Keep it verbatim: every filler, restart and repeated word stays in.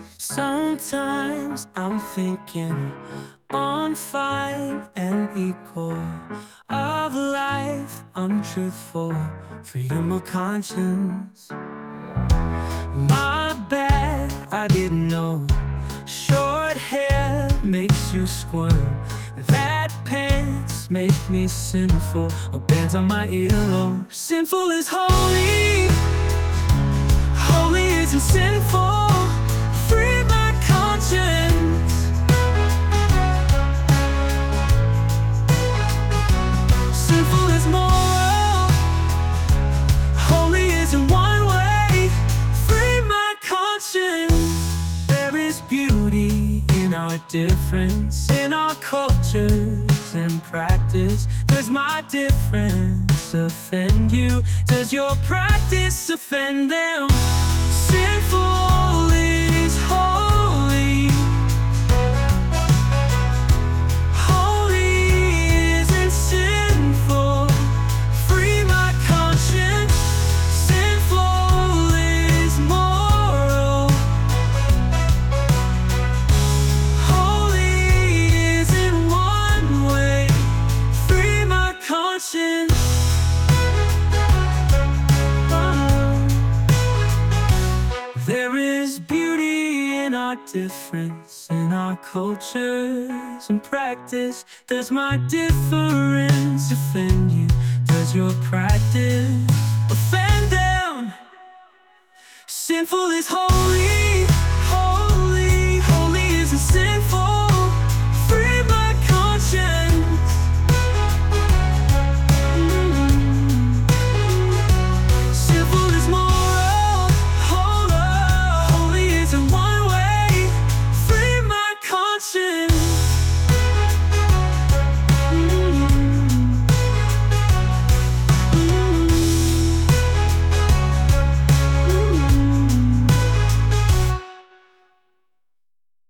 Sometimes I'm thinking on fine and equal of life, untruthful, freedom of conscience. My bad, I didn't know short hair makes you squirm, that pants make me sinful, or bands on my earlobe. Sinful is holy, holy isn't sinful. Free my conscience. Sinful is moral, holy isn't one way. Free my conscience. There is beauty in our difference, in our cultures and practice. Does my difference offend you? Does your practice offend them? Sinful is holy, holy isn't sinful. Free my conscience. Sinful is moral, holy isn't one way. Free my conscience. There is beauty in our difference, in our cultures and practice. Does my difference offend you? Does your practice offend them? Sinful is holy.